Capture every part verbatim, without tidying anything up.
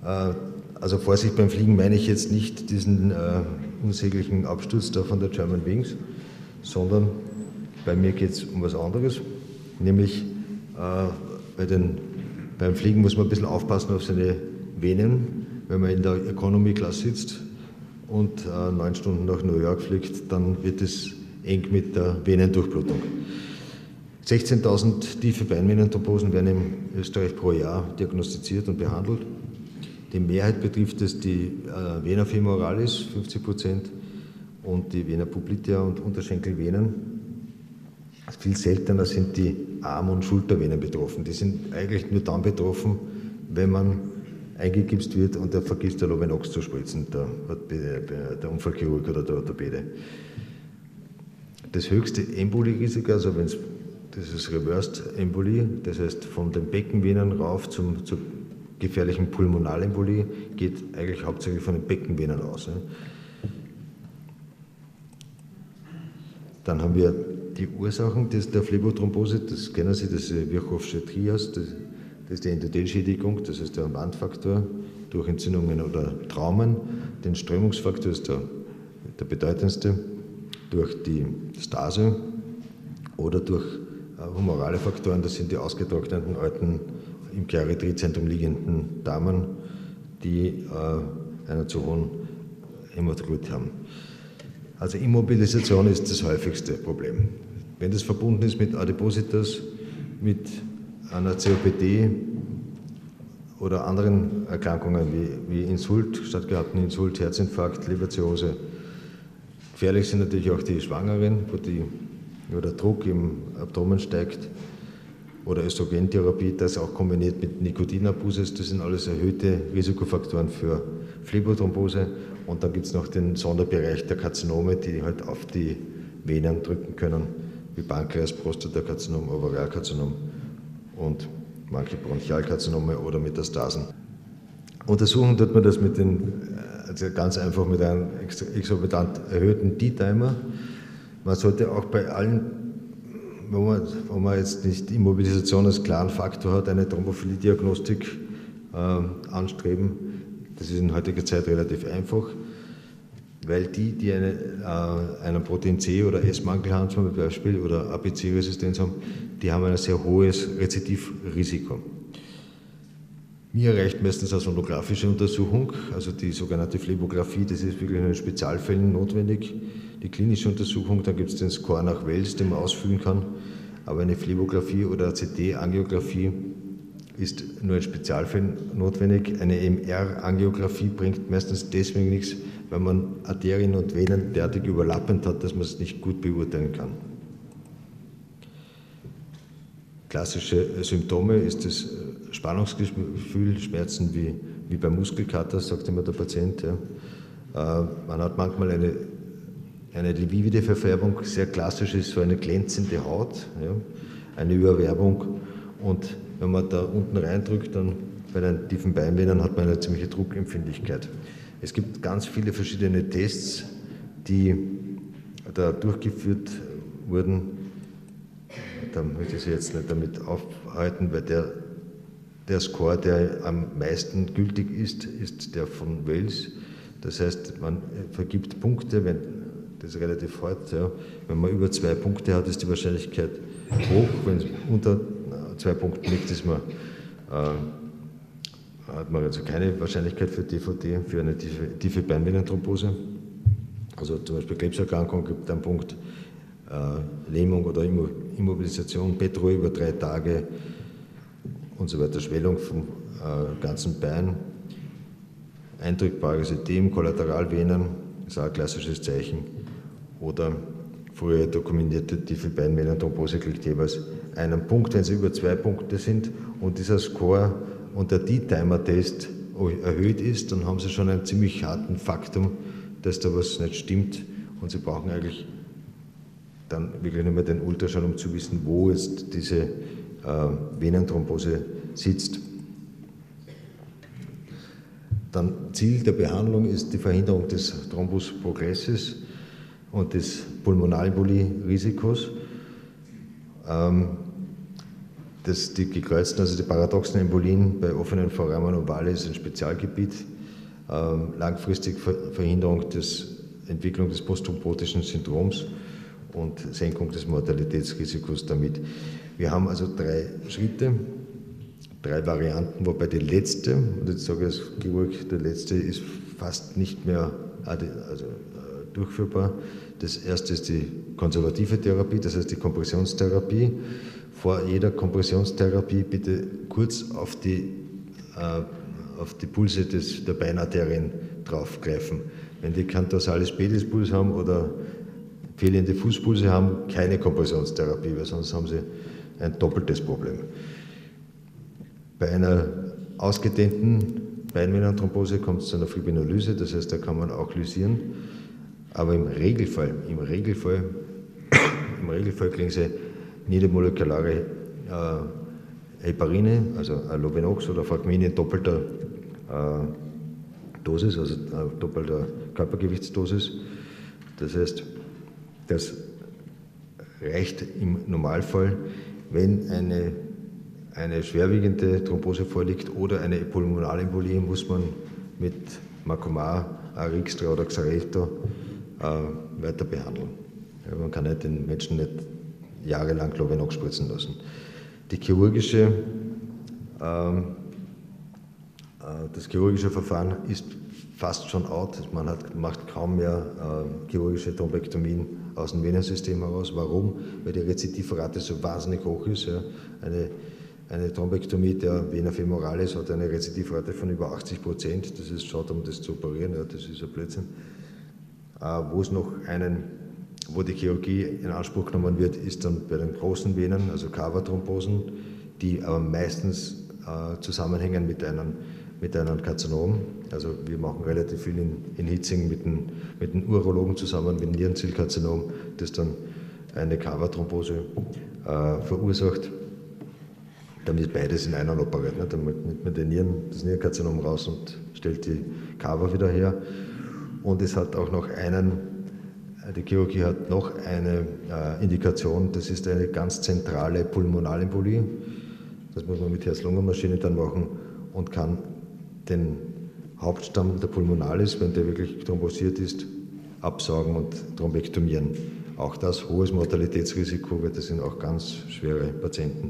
Also Vorsicht beim Fliegen meine ich jetzt nicht diesen äh, unsäglichen Absturz da von der German Wings, sondern bei mir geht es um was anderes, nämlich äh, bei den, beim Fliegen muss man ein bisschen aufpassen auf seine Venen. Wenn man in der Economy Class sitzt und äh, neun Stunden nach New York fliegt, dann wird es eng mit der Venendurchblutung. sechzehntausend tiefe Beinvenenthrombosen werden in Österreich pro Jahr diagnostiziert und behandelt. Die Mehrheit betrifft es die äh, Vena femoralis, fünfzig Prozent, und die Vena poplitea und Unterschenkelvenen. Viel seltener sind die Arm- und Schultervenen betroffen. Die sind eigentlich nur dann betroffen, wenn man eingegipst wird und er vergisst, der Lovenox zu spritzen, der, der Unfallchirurg oder der Orthopäde. Das höchste Embolie-Risiko, also wenn es, das ist Reversed Embolie, das heißt von den Beckenvenen rauf zum, zur gefährlichen Pulmonalembolie, geht eigentlich hauptsächlich von den Beckenvenen aus. Ne? Dann haben wir die Ursachen des, der Phlebothrombose, das kennen Sie, das ist Virchowsche Trias, das, das ist die Endothelschädigung, das ist der Wandfaktor durch Entzündungen oder Traumen. Den Strömungsfaktor ist der, der bedeutendste, durch die Stase oder durch äh, humorale Faktoren, das sind die ausgetrockneten alten, im Chiaritrizentrum liegenden Damen, die äh, einen zu hohen Hämatokrit haben. Also Immobilisation ist das häufigste Problem. Wenn das verbunden ist mit Adipositas, mit einer C O P D oder anderen Erkrankungen wie, wie Insult, stattgehabten Insult, Herzinfarkt, Leberzirrhose. Gefährlich sind natürlich auch die Schwangeren, wo, die, wo der Druck im Abdomen steigt, oder Östrogentherapie, das auch kombiniert mit Nikotinabusus, das sind alles erhöhte Risikofaktoren für Phlebothrombose. Und dann gibt es noch den Sonderbereich der Karzinome, die halt auf die Venen drücken können, wie Pankreas, Prostatakarzinom, Ovarialkarzinom und manche Bronchialkarzinome oder Metastasen. Untersuchen tut man das mit den, also ganz einfach mit einem exorbitant erhöhten D-Dimer. Man sollte auch bei allen, wo man, wo man jetzt nicht Immobilisation als klaren Faktor hat, eine Thrombophilie-Diagnostik äh, anstreben. Das ist in heutiger Zeit relativ einfach, weil die, die eine, äh, einen Protein C oder S-Mangel haben zum Beispiel oder A P C-Resistenz haben, die haben ein sehr hohes Rezidivrisiko. Mir reicht meistens eine sonografische Untersuchung, also die sogenannte Phlebographie, das ist wirklich in den Spezialfällen notwendig. Die klinische Untersuchung, da gibt es den Score nach Wells, den man ausfüllen kann, aber eine Phlebographie oder C T-Angiografie ist nur in Spezialfällen notwendig. Eine M R-Angiografie bringt meistens deswegen nichts, weil man Arterien und Venen derartig überlappend hat, dass man es nicht gut beurteilen kann. Klassische Symptome ist das Spannungsgefühl, Schmerzen wie, wie beim Muskelkater, sagt immer der Patient. Ja. Äh, man hat manchmal eine, eine livide Verfärbung, sehr klassisch ist so eine glänzende Haut, ja, eine Überwerbung, und wenn man da unten reindrückt, dann bei den tiefen Beinvenen hat man eine ziemliche Druckempfindlichkeit. Es gibt ganz viele verschiedene Tests, die da durchgeführt wurden. Da möchte ich Sie jetzt nicht damit aufhalten, weil der, der Score, der am meisten gültig ist, ist der von Wells. Das heißt, man vergibt Punkte, wenn, das ist relativ hart, ja. Wenn man über zwei Punkte hat, ist die Wahrscheinlichkeit hoch. Wenn es unter zwei Punkten liegt, ist man, äh, hat man also keine Wahrscheinlichkeit für D V D, für eine tiefe, tiefe Beinvenenthrombose. Also zum Beispiel Krebserkrankung gibt einen Punkt, äh, Lähmung oder Immobilisation, Bettruhe über drei Tage und so weiter, Schwellung vom äh, ganzen Bein, eindrückbares Ödem, Kollateralvenen, ist auch ein klassisches Zeichen, oder früher dokumentierte tiefe Beinvenenthrombose kriegt jeweils einen Punkt, wenn sie über zwei Punkte sind und dieser Score und der D-Timer-Test erhöht ist, dann haben Sie schon einen ziemlich harten Faktum, dass da was nicht stimmt, und Sie brauchen eigentlich dann wirklich nur mehr den Ultraschall, um zu wissen, wo jetzt diese äh, Venenthrombose sitzt. Dann Ziel der Behandlung ist die Verhinderung des Thrombus progressus und des Pulmonalembolie-Risikos. Ähm, Das, die gekreuzten, also die paradoxen Embolien bei offenen Foramen ovale ist ein Spezialgebiet. Ähm, langfristig Ver Verhinderung der Entwicklung des postthrombotischen Syndroms und Senkung des Mortalitätsrisikos damit. Wir haben also drei Schritte, drei Varianten, wobei die letzte, und jetzt sage ich als Chirurg, der letzte ist fast nicht mehr also, äh, durchführbar. Das erste ist die konservative Therapie, das heißt die Kompressionstherapie. Vor jeder Kompressionstherapie bitte kurz auf die, äh, auf die Pulse des, der Beinarterien draufgreifen. Wenn die keinen Dorsalis Pedis Puls haben oder fehlende Fußpulse haben, keine Kompressionstherapie, weil sonst haben sie ein doppeltes Problem. Bei einer ausgedehnten Beinvenenthrombose kommt es zu einer Fibrinolyse, das heißt, da kann man auch lysieren. Aber im Regelfall, im Regelfall, im Regelfall kriegen sie niedermolekulare äh, Heparine, also Lovenox oder Fragmine in doppelter äh, Dosis, also äh, doppelter Körpergewichtsdosis. Das heißt, das reicht im Normalfall, wenn eine, eine schwerwiegende Thrombose vorliegt oder eine Pulmonalembolie, muss man mit Macomar, Arixtra oder Xarelto äh, weiter behandeln. Ja, man kann nicht den Menschen nicht jahrelang Lovenox spritzen lassen. Die chirurgische, ähm, äh, das chirurgische Verfahren ist fast schon out. Man hat, macht kaum mehr äh, chirurgische Thrombektomien aus dem Venensystem heraus. Warum? Weil die Rezidivrate so wahnsinnig hoch ist. Ja. Eine, eine Thrombektomie der Vena femoralis hat eine Rezidivrate von über achtzig Prozent. Das ist schade, um das zu operieren. Ja, das ist ein Blödsinn. Äh, wo es noch einen Wo die Chirurgie in Anspruch genommen wird, ist dann bei den großen Venen, also Cava-Thrombosen, die aber meistens äh, zusammenhängen mit einem, mit einem Karzinom. Also wir machen relativ viel in, in Hitzing mit den, mit den Urologen zusammen, mit dem Nierenzielkarzinom, das dann eine Cava-Thrombose äh, verursacht. Dann wird beides in einem operiert. Ne? Dann nimmt man den Nieren, das Nierenkarzinom raus und stellt die Cava wieder her. Und es hat auch noch einen Die Chirurgie hat noch eine äh, Indikation, das ist eine ganz zentrale Pulmonalembolie. Das muss man mit Herz-Lungen-Maschine dann machen und kann den Hauptstamm der Pulmonalis, wenn der wirklich thrombosiert ist, absaugen und thrombektomieren. Auch das hohes Mortalitätsrisiko, weil das sind auch ganz schwere Patienten.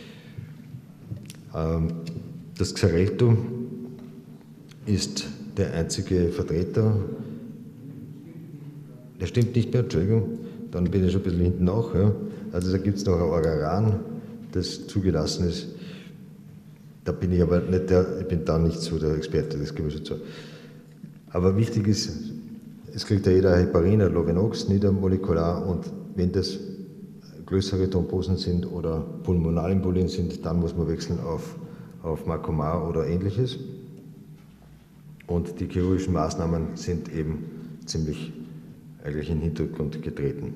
Ähm, das Xarelto ist der einzige Vertreter. Der stimmt nicht mehr, Entschuldigung, dann bin ich schon ein bisschen hinten nach. Ja. Also da gibt es noch ein Oraran, das zugelassen ist. Da bin ich aber nicht der, ich bin da nicht so der Experte, das gebe ich schon zu. Aber wichtig ist, es kriegt ja jeder Heparin, Lovenox, niedermolekular, und wenn das größere Thrombosen sind oder Pulmonalembolien sind, dann muss man wechseln auf, auf Macomar oder ähnliches. Und die chirurgischen Maßnahmen sind eben ziemlich eigentlich in den Hintergrund getreten.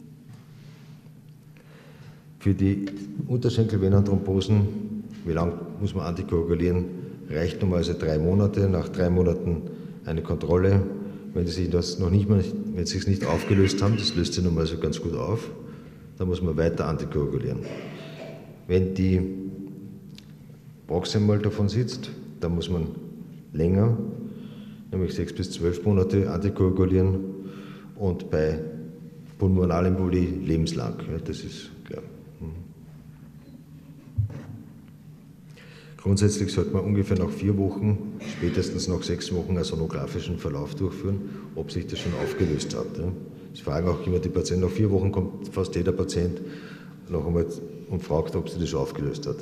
Für die Unterschenkelvenenthrombosen, wie lange muss man antikoagulieren, reicht normalerweise drei Monate. Nach drei Monaten eine Kontrolle. Wenn sie sich das noch nicht, mehr, wenn sie es nicht aufgelöst haben, das löst sich normalerweise ganz gut auf, dann muss man weiter antikoagulieren. Wenn die proximal davon sitzt, dann muss man länger, nämlich sechs bis zwölf Monate antikoagulieren. Und bei Pulmonalembolie lebenslang, ja, das ist klar. Grundsätzlich sollte man ungefähr nach vier Wochen, spätestens nach sechs Wochen einen sonografischen Verlauf durchführen, ob sich das schon aufgelöst hat. Ja. Das fragen auch immer die Patienten. Nach vier Wochen kommt fast jeder Patient noch einmal und fragt, ob sich das schon aufgelöst hat.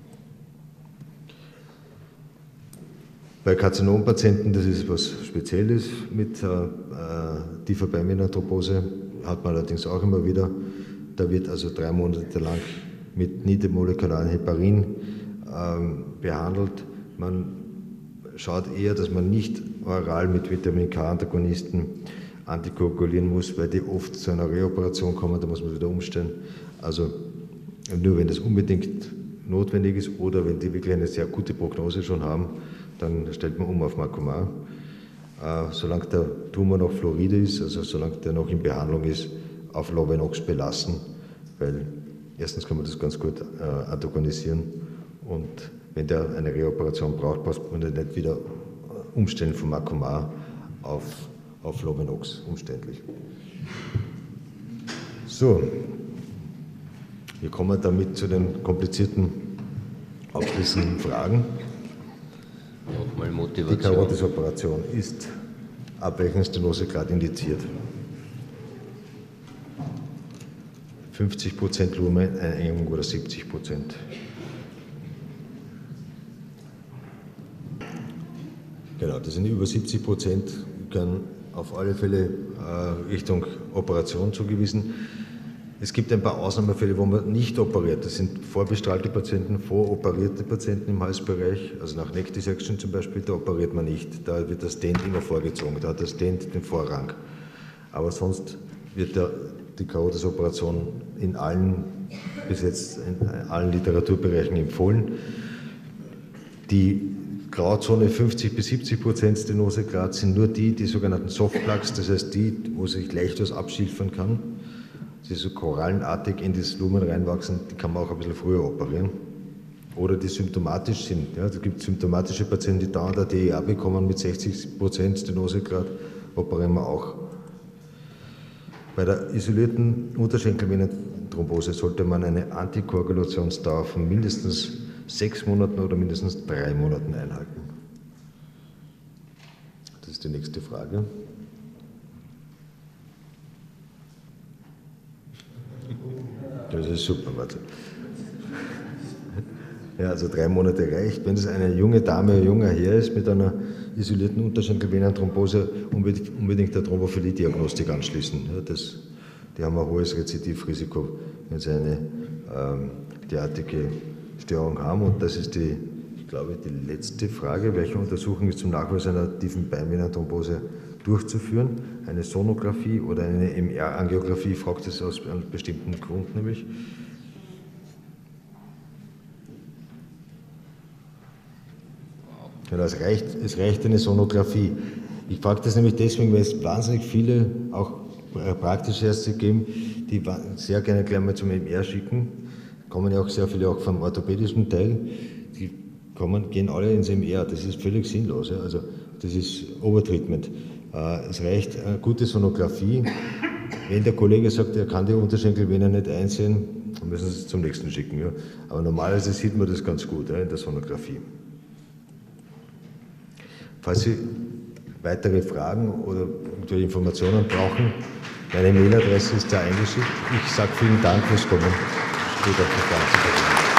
Bei Karzinompatienten, das ist was Spezielles mit äh, tiefer Beinvenenthrombose, hat man allerdings auch immer wieder. Da wird also drei Monate lang mit niedermolekularen Heparin ähm, behandelt. Man schaut eher, dass man nicht oral mit Vitamin K-Antagonisten antikoagulieren muss, weil die oft zu einer Reoperation kommen, da muss man wieder umstellen. Also nur wenn das unbedingt notwendig ist oder wenn die wirklich eine sehr gute Prognose schon haben, dann stellt man um auf Macomar. Äh, solange der Tumor noch fluoride ist, also solange der noch in Behandlung ist, auf Lovenox belassen, weil Erstens kann man das ganz gut äh, antagonisieren und wenn der eine Reoperation braucht, braucht man nicht wieder umstellen von Macomar auf, auf Lovenox, umständlich. So, wir kommen damit zu den komplizierten abschließenden Fragen. Nochmal Motivation. Die Karotis-Operation ist ab welchem Stenosegrad indiziert? fünfzig Prozent Lumeneinengung oder siebzig Prozent? Genau, das sind über siebzig Prozent, können auf alle Fälle äh, Richtung Operation zugewiesen. Es gibt ein paar Ausnahmefälle, wo man nicht operiert. Das sind vorbestrahlte Patienten, voroperierte Patienten im Halsbereich, also nach Neck Dissection zum Beispiel, da operiert man nicht. Da wird das Stent immer vorgezogen, da hat das Stent den Vorrang. Aber sonst wird der, die Karotis-Operation in allen, bis jetzt in allen Literaturbereichen empfohlen. Die Grauzone fünfzig bis siebzig Prozent Stenosegrad sind nur die, die sogenannten Softplaques, das heißt die, wo sich leicht was abschilfern kann. Die so korallenartig in das Lumen reinwachsen, die kann man auch ein bisschen früher operieren. Oder die symptomatisch sind. Ja, es gibt symptomatische Patienten, die dauernd eine D E A bekommen mit sechzig Prozent Stenosegrad, operieren wir auch. Bei der isolierten Unterschenkelvenenthrombose sollte man eine Antikoagulationsdauer von mindestens sechs Monaten oder mindestens drei Monaten einhalten. Das ist die nächste Frage. Das ist super, warte. Ja, also drei Monate reicht. Wenn es eine junge Dame, ein junger Herr ist mit einer isolierten Unterschenkelvenenthrombose, unbedingt, unbedingt der Thrombophilie-Diagnostik anschließen. Ja, das, die haben ein hohes Rezidivrisiko, wenn sie eine ähm, derartige Störung haben. Und das ist die, ich glaube, die letzte Frage. Welche Untersuchung ist zum Nachweis einer tiefen Beinvenenthrombose durchzuführen? Eine Sonographie oder eine M R-Angiografie? Fragt es aus einem bestimmten Grund nämlich. Ja, es, reicht, es reicht eine Sonographie. Ich frage das nämlich deswegen, weil es wahnsinnig viele, auch praktische Ärzte geben, die sehr gerne gleich mal zum M R schicken. Kommen ja auch sehr viele auch vom orthopädischen Teil. Die kommen, gehen alle ins M R. Das ist völlig sinnlos. Ja. Also das ist Overtreatment. Äh, es reicht eine gute Sonographie. Wenn der Kollege sagt, er kann die Unterschenkelvene nicht einsehen, dann müssen Sie es zum nächsten schicken. Ja. Aber normalerweise sieht man das ganz gut ja, in der Sonographie. Falls Sie weitere Fragen oder Informationen brauchen, meine Mailadresse ist da eingeschickt. Ich sage vielen Dank fürs Kommen. Steht auf der Fragen zu